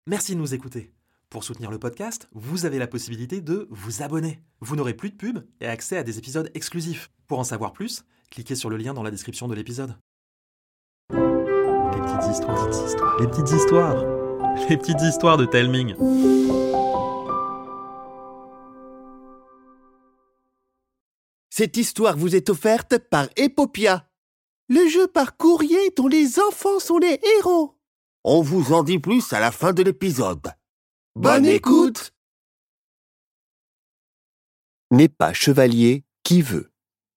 Merci de nous écouter. Pour soutenir le podcast, vous avez la possibilité de vous abonner. Vous n'aurez plus de pubs et accès à des épisodes exclusifs. Pour en savoir plus, cliquez sur le lien dans la description de l'épisode. Les petites histoires, les petites histoires, les petites histoires de Telming. Cette histoire vous est offerte par Epopia, le jeu par courrier dont les enfants sont les héros. On vous en dit plus à la fin de l'épisode. Bonne écoute! N'est pas chevalier qui veut.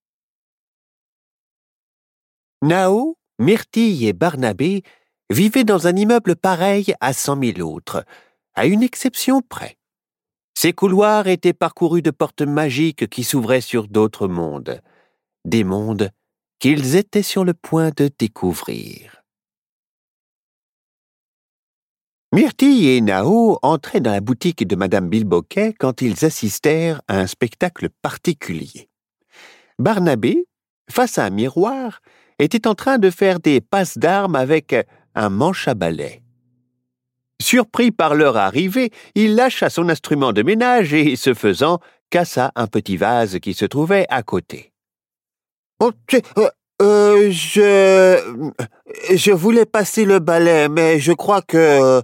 Nao, Myrtille et Barnabé vivaient dans un immeuble pareil à 100 000 autres, à une exception près. Ces couloirs étaient parcourus de portes magiques qui s'ouvraient sur d'autres mondes, des mondes qu'ils étaient sur le point de découvrir. Myrtille et Nao entraient dans la boutique de Madame Bilboquet quand ils assistèrent à un spectacle particulier. Barnabé, face à un miroir, était en train de faire des passes d'armes avec un manche à balai. Surpris par leur arrivée, il lâcha son instrument de ménage et, ce faisant, cassa un petit vase qui se trouvait à côté. Je voulais passer le balai, mais je crois que...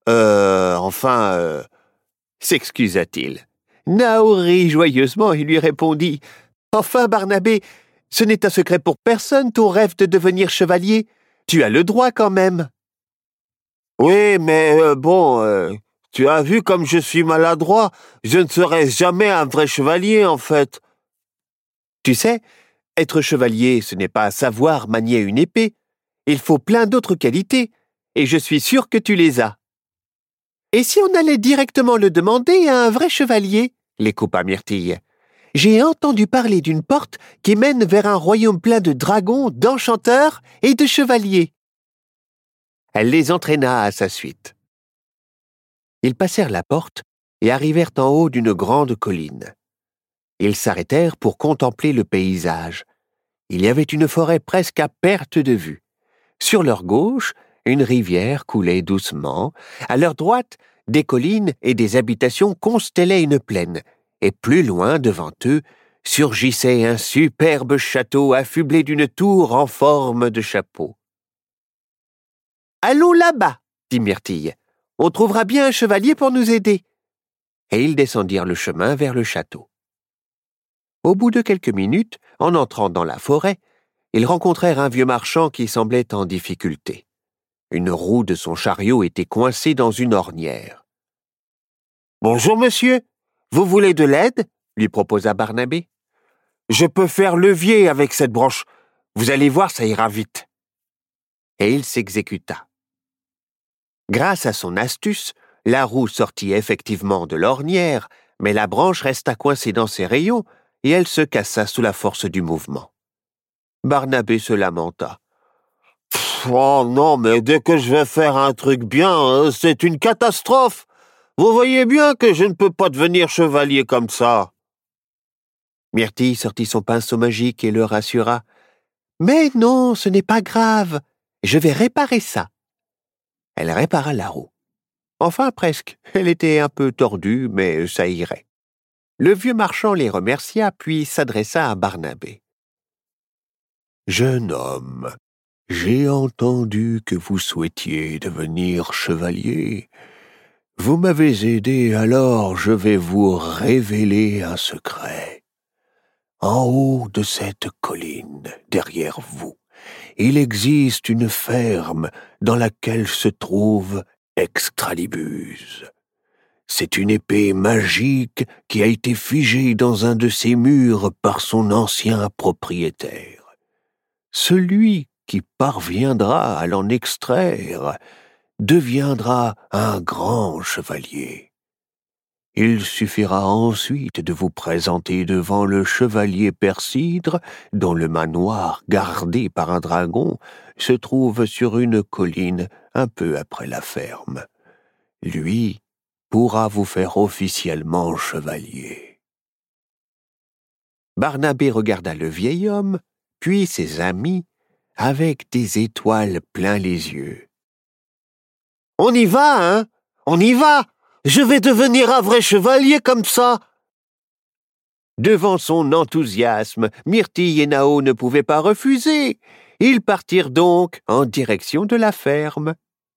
s'excusa-t-il. Nao rit joyeusement et lui répondit « Enfin, Barnabé, ce n'est un secret pour personne ton rêve de devenir chevalier. Tu as le droit quand même. » Oui, mais tu as vu comme je suis maladroit. Je ne serai jamais un vrai chevalier, en fait. Tu sais, être chevalier, ce n'est pas savoir manier une épée. Il faut plein d'autres qualités, et je suis sûr que tu les as. Et si on allait directement le demander à un vrai chevalier? Les coupa Myrtille. J'ai entendu parler d'une porte qui mène vers un royaume plein de dragons, d'enchanteurs et de chevaliers. Elle les entraîna à sa suite. Ils passèrent la porte et arrivèrent en haut d'une grande colline. Ils s'arrêtèrent pour contempler le paysage. Il y avait une forêt presque à perte de vue. Sur leur gauche, une rivière coulait doucement. À leur droite, des collines et des habitations constellaient une plaine. Et plus loin, devant eux, surgissait un superbe château affublé d'une tour en forme de chapeau. « Allons là-bas, » dit Myrtille. « On trouvera bien un chevalier pour nous aider. » Et ils descendirent le chemin vers le château. Au bout de quelques minutes, en entrant dans la forêt, ils rencontrèrent un vieux marchand qui semblait en difficulté. Une roue de son chariot était coincée dans une ornière. « Bonjour, monsieur. Vous voulez de l'aide ?» lui proposa Barnabé. « Je peux faire levier avec cette branche. Vous allez voir, ça ira vite. » Et il s'exécuta. Grâce à son astuce, la roue sortit effectivement de l'ornière, mais la branche resta coincée dans ses rayons et elle se cassa sous la force du mouvement. Barnabé se lamenta. « Oh non, mais dès que je vais faire un truc bien, c'est une catastrophe. Vous voyez bien que je ne peux pas devenir chevalier comme ça. » Myrtille sortit son pinceau magique et le rassura. « Mais non, ce n'est pas grave. Je vais réparer ça. » Elle répara la roue. Enfin, presque. Elle était un peu tordue, mais ça irait. Le vieux marchand les remercia, puis s'adressa à Barnabé. « Jeune homme, j'ai entendu que vous souhaitiez devenir chevalier. Vous m'avez aidé, alors je vais vous révéler un secret. En haut de cette colline, derrière vous, il existe une ferme dans laquelle se trouve Extralibuse. C'est une épée magique qui a été figée dans un de ses murs par son ancien propriétaire. Celui qui parviendra à l'en extraire deviendra un grand chevalier. Il suffira ensuite de vous présenter devant le chevalier Persidre, dont le manoir, gardé par un dragon, se trouve sur une colline un peu après la ferme. Lui pourra vous faire officiellement chevalier. » Barnabé regarda le vieil homme, puis ses amis, avec des étoiles plein les yeux. « On y va, hein? On y va! Je vais devenir un vrai chevalier comme ça! » Devant son enthousiasme, Myrtille et Nao ne pouvaient pas refuser. Ils partirent donc en direction de la ferme.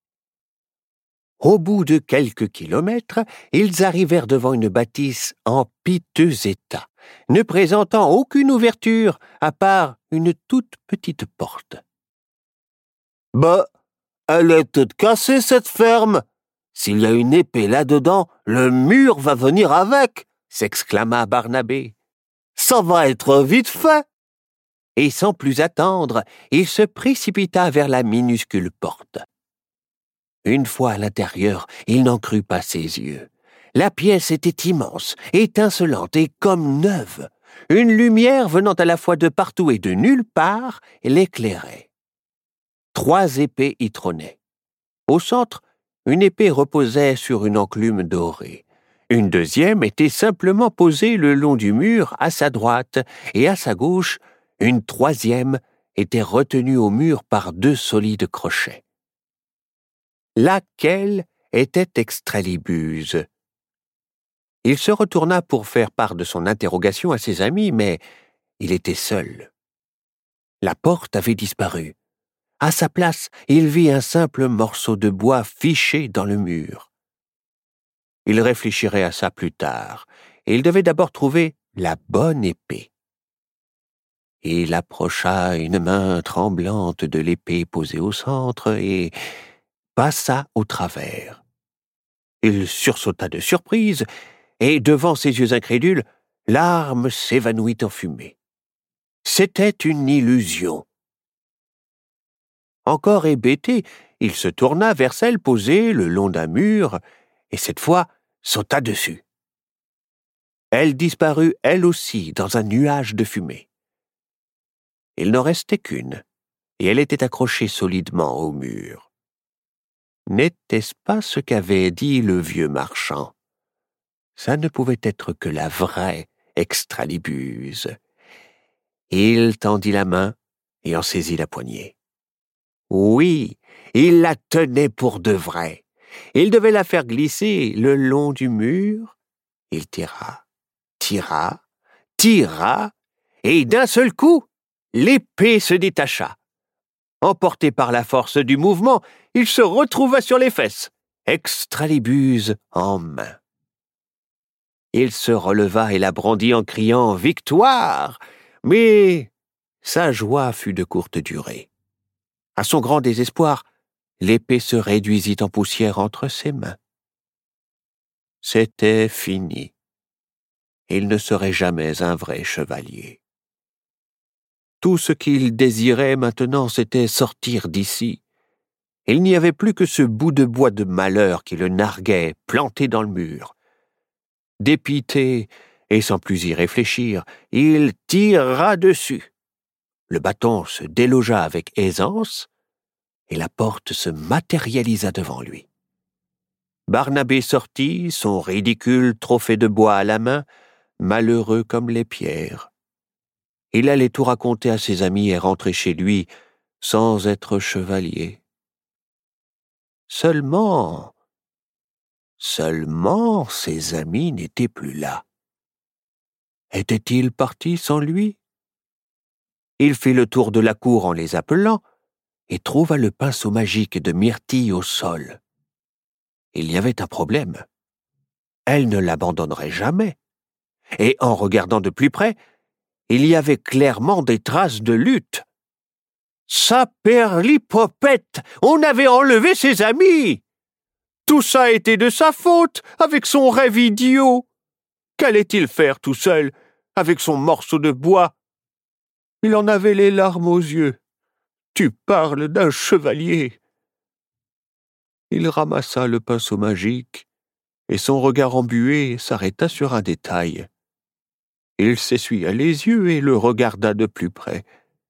Au bout de quelques kilomètres, ils arrivèrent devant une bâtisse en piteux état, ne présentant aucune ouverture à part une toute petite porte. « Bah, elle est toute cassée, cette ferme! S'il y a une épée là-dedans, le mur va venir avec !» s'exclama Barnabé. « Ça va être vite fait !» Et sans plus attendre, il se précipita vers la minuscule porte. Une fois à l'intérieur, il n'en crut pas ses yeux. La pièce était immense, étincelante et comme neuve. Une lumière venant à la fois de partout et de nulle part l'éclairait. 3 épées y trônaient. Au centre, une épée reposait sur une enclume dorée. Une deuxième était simplement posée le long du mur à sa droite, et à sa gauche, une troisième était retenue au mur par 2 solides crochets. Laquelle était Extralibuse? Il se retourna pour faire part de son interrogation à ses amis, mais il était seul. La porte avait disparu. À sa place, il vit un simple morceau de bois fiché dans le mur. Il réfléchirait à ça plus tard, et il devait d'abord trouver la bonne épée. Il approcha une main tremblante de l'épée posée au centre et passa au travers. Il sursauta de surprise, et devant ses yeux incrédules, l'arme s'évanouit en fumée. C'était une illusion. Encore hébété, il se tourna vers celle posée le long d'un mur, et cette fois sauta dessus. Elle disparut elle aussi dans un nuage de fumée. Il n'en restait qu'une, et elle était accrochée solidement au mur. N'était-ce pas ce qu'avait dit le vieux marchand? Ça ne pouvait être que la vraie Extralibuse. Il tendit la main et en saisit la poignée. Oui, il la tenait pour de vrai. Il devait la faire glisser le long du mur. Il tira, et d'un seul coup, l'épée se détacha. Emporté par la force du mouvement, il se retrouva sur les fesses, Extralibuse en main. Il se releva et la brandit en criant « Victoire !» Mais sa joie fut de courte durée. À son grand désespoir, l'épée se réduisit en poussière entre ses mains. C'était fini. Il ne serait jamais un vrai chevalier. Tout ce qu'il désirait maintenant, c'était sortir d'ici. Il n'y avait plus que ce bout de bois de malheur qui le narguait, planté dans le mur. Dépité, et sans plus y réfléchir, il tira dessus. Le bâton se délogea avec aisance, et la porte se matérialisa devant lui. Barnabé sortit, son ridicule trophée de bois à la main, malheureux comme les pierres. Il allait tout raconter à ses amis et rentrer chez lui sans être chevalier. Seulement, ses amis n'étaient plus là. Étaient-ils partis sans lui? Il fit le tour de la cour en les appelant et trouva le pinceau magique de Myrtille au sol. Il y avait un problème. Elle ne l'abandonnerait jamais. Et en regardant de plus près, il y avait clairement des traces de lutte. Saperlipopette! On avait enlevé ses amis! Tout ça était de sa faute, avec son rêve idiot! Qu'allait-il faire tout seul, avec son morceau de bois? Il en avait les larmes aux yeux. Tu parles d'un chevalier! Il ramassa le pinceau magique, et son regard embué s'arrêta sur un détail. Il s'essuya les yeux et le regarda de plus près.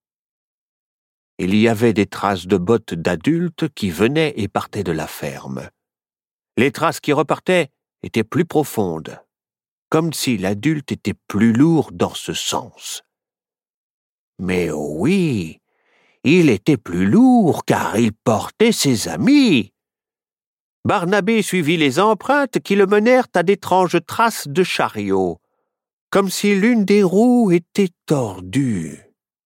Il y avait des traces de bottes d'adultes qui venaient et partaient de la ferme. Les traces qui repartaient étaient plus profondes, comme si l'adulte était plus lourd dans ce sens. Mais oui, il était plus lourd car il portait ses amis. Barnabé suivit les empreintes qui le menèrent à d'étranges traces de chariot, comme si l'une des roues était tordue.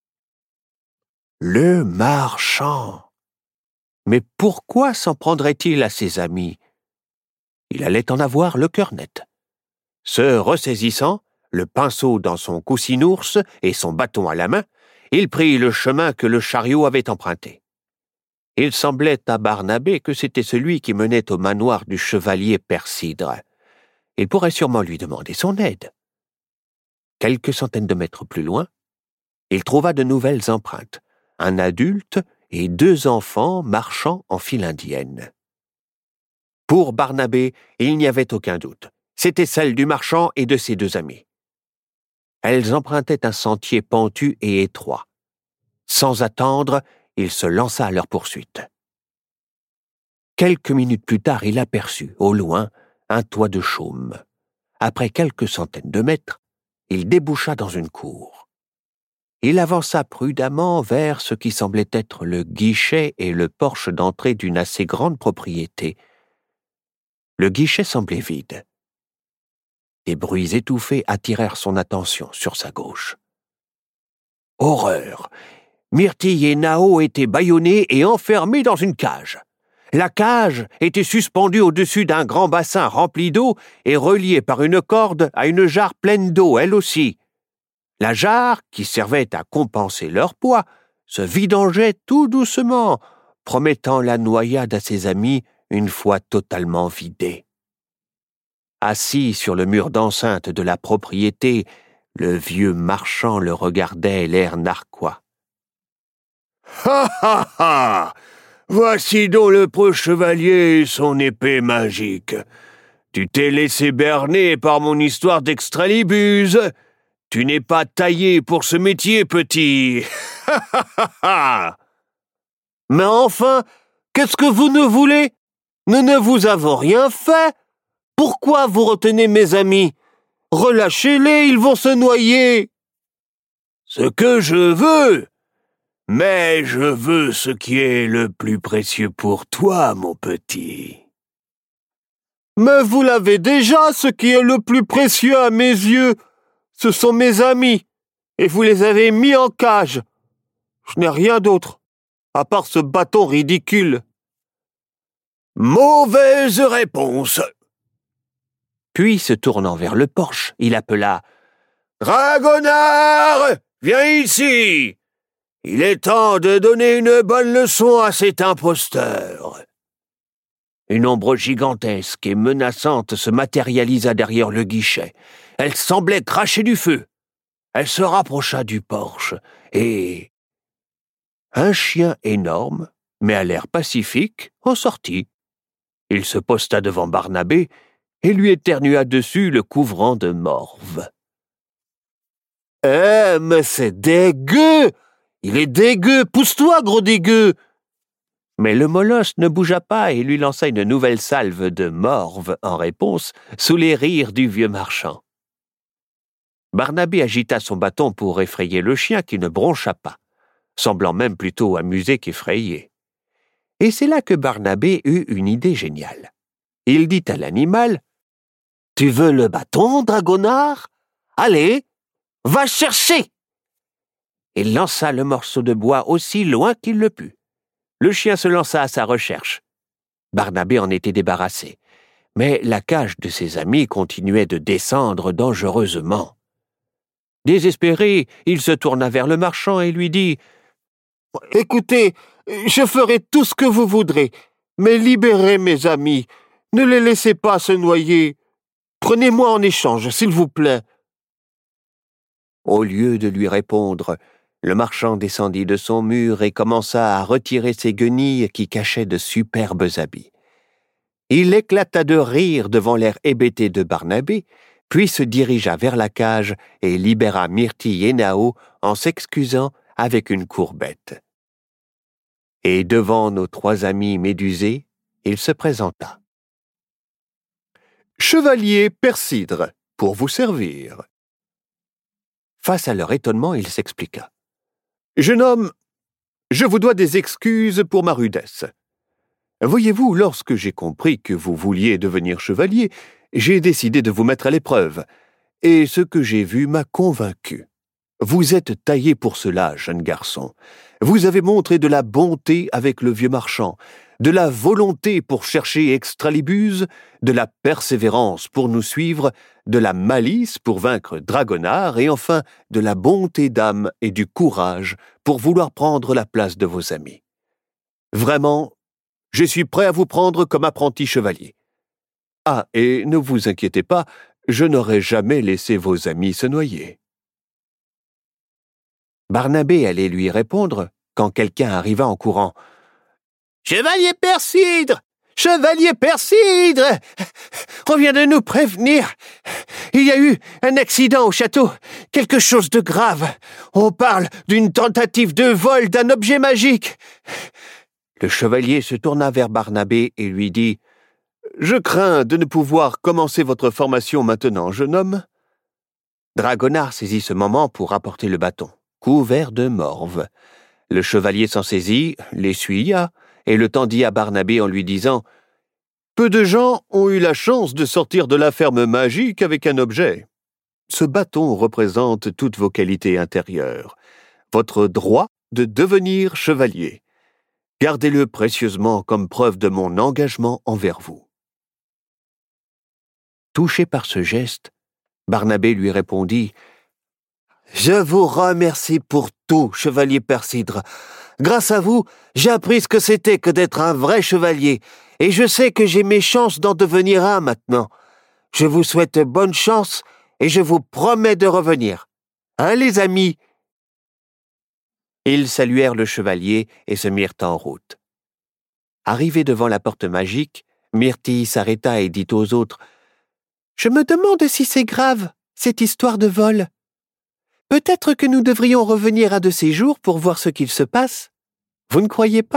Le marchand. Mais pourquoi s'en prendrait-il à ses amis? Il allait en avoir le cœur net. Se ressaisissant, le pinceau dans son coussinours et son bâton à la main, il prit le chemin que le chariot avait emprunté. Il semblait à Barnabé que c'était celui qui menait au manoir du chevalier Persidre. Il pourrait sûrement lui demander son aide. Quelques centaines de mètres plus loin, il trouva de nouvelles empreintes, un adulte et 2 enfants marchant en file indienne. Pour Barnabé, il n'y avait aucun doute. C'était celle du marchand et de ses 2 amis. Elles empruntaient un sentier pentu et étroit. Sans attendre, il se lança à leur poursuite. Quelques minutes plus tard, il aperçut, au loin, un toit de chaume. Après quelques centaines de mètres, il déboucha dans une cour. Il avança prudemment vers ce qui semblait être le guichet et le porche d'entrée d'une assez grande propriété. Le guichet semblait vide. Des bruits étouffés attirèrent son attention sur sa gauche. Horreur! Myrtille et Nao étaient bâillonnés et enfermés dans une cage. La cage était suspendue au-dessus d'un grand bassin rempli d'eau et reliée par une corde à une jarre pleine d'eau, elle aussi. La jarre, qui servait à compenser leur poids, se vidangeait tout doucement, promettant la noyade à ses amis une fois totalement vidée. Assis sur le mur d'enceinte de la propriété, le vieux marchand le regardait, l'air narquois. « Ha ha ha! Voici donc le preux chevalier et son épée magique. Tu t'es laissé berner par mon histoire d'Extralibuse. Tu n'es pas taillé pour ce métier, petit. Ha ha ha ha! Mais enfin, qu'est-ce que vous nous voulez? Nous ne vous avons rien fait. Pourquoi vous retenez mes amis? Relâchez-les, ils vont se noyer. Ce que je veux. Mais je veux ce qui est le plus précieux pour toi, mon petit. Mais vous l'avez déjà, ce qui est le plus précieux à mes yeux. Ce sont mes amis, et vous les avez mis en cage. Je n'ai rien d'autre, à part ce bâton ridicule. Mauvaise réponse. Puis, se tournant vers le porche, il appela « Dragonard, viens ici! Il est temps de donner une bonne leçon à cet imposteur. » Une ombre gigantesque et menaçante se matérialisa derrière le guichet. Elle semblait cracher du feu. Elle se rapprocha du porche et... un chien énorme, mais à l'air pacifique, en sortit. Il se posta devant Barnabé et lui éternua dessus, le couvrant de morve. « Eh, mais c'est dégueu! Il est dégueu! Pousse-toi, gros dégueu! » Mais le molosse ne bougea pas et lui lança une nouvelle salve de morve en réponse, sous les rires du vieux marchand. Barnabé agita son bâton pour effrayer le chien qui ne broncha pas, semblant même plutôt amusé qu'effrayé. Et c'est là que Barnabé eut une idée géniale. Il dit à l'animal « Tu veux le bâton, dragonard? Allez, va chercher !» Il lança le morceau de bois aussi loin qu'il le put. Le chien se lança à sa recherche. Barnabé en était débarrassé, mais la cage de ses amis continuait de descendre dangereusement. Désespéré, il se tourna vers le marchand et lui dit « Écoutez, je ferai tout ce que vous voudrez, mais libérez mes amis, ne les laissez pas se noyer. Prenez-moi en échange, s'il vous plaît. » Au lieu de lui répondre, le marchand descendit de son mur et commença à retirer ses guenilles qui cachaient de superbes habits. Il éclata de rire devant l'air hébété de Barnabé, puis se dirigea vers la cage et libéra Myrtille et Nao en s'excusant avec une courbette. Et devant nos 3 amis médusés, il se présenta. « Chevalier Persidre, pour vous servir. » Face à leur étonnement, il s'expliqua. « Jeune homme, je vous dois des excuses pour ma rudesse. Voyez-vous, lorsque j'ai compris que vous vouliez devenir chevalier, j'ai décidé de vous mettre à l'épreuve. Et ce que j'ai vu m'a convaincu. Vous êtes taillé pour cela, jeune garçon. Vous avez montré de la bonté avec le vieux marchand, de la volonté pour chercher Extralibuse, de la persévérance pour nous suivre, de la malice pour vaincre Dragonard et enfin de la bonté d'âme et du courage pour vouloir prendre la place de vos amis. Vraiment, je suis prêt à vous prendre comme apprenti chevalier. Ah, et ne vous inquiétez pas, je n'aurais jamais laissé vos amis se noyer. Barnabé allait lui répondre quand quelqu'un arriva en courant. « Chevalier Persidre! Chevalier Persidre! On vient de nous prévenir. Il y a eu un accident au château, quelque chose de grave. On parle d'une tentative de vol d'un objet magique. » Le chevalier se tourna vers Barnabé et lui dit « Je crains de ne pouvoir commencer votre formation maintenant, jeune homme. » Dragonard saisit ce moment pour apporter le bâton, couvert de morve. Le chevalier s'en saisit, l'essuya et le tendit à Barnabé en lui disant « Peu de gens ont eu la chance de sortir de la ferme magique avec un objet. Ce bâton représente toutes vos qualités intérieures, votre droit de devenir chevalier. Gardez-le précieusement comme preuve de mon engagement envers vous. » Touché par ce geste, Barnabé lui répondit « Je vous remercie pour tout, chevalier Persidre. Grâce à vous, j'ai appris ce que c'était que d'être un vrai chevalier, et je sais que j'ai mes chances d'en devenir un maintenant. Je vous souhaite bonne chance, et je vous promets de revenir. Hein, les amis ?» Ils saluèrent le chevalier et se mirent en route. Arrivé devant la porte magique, Myrtille s'arrêta et dit aux autres « Je me demande si c'est grave, cette histoire de vol. Peut-être que nous devrions revenir un de ces jours pour voir ce qu'il se passe. Vous ne croyez pas ? »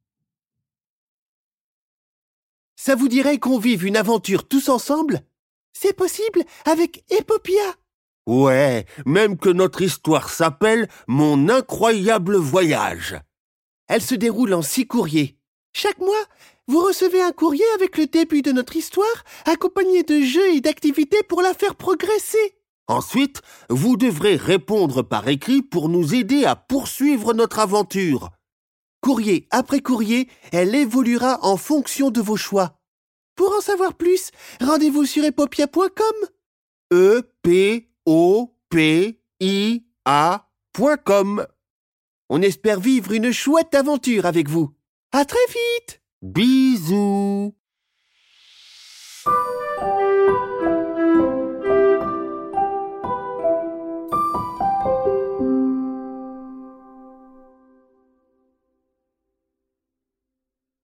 Ça vous dirait qu'on vive une aventure tous ensemble ? C'est possible avec Epopia. Ouais, même que notre histoire s'appelle « Mon incroyable voyage ». Elle se déroule en 6 courriers. Chaque mois, vous recevez un courrier avec le début de notre histoire, accompagné de jeux et d'activités pour la faire progresser. Ensuite, vous devrez répondre par écrit pour nous aider à poursuivre notre aventure. Courrier après courrier, elle évoluera en fonction de vos choix. Pour en savoir plus, rendez-vous sur epopia.com. EPOPIA.com. On espère vivre une chouette aventure avec vous. À très vite. Bisous.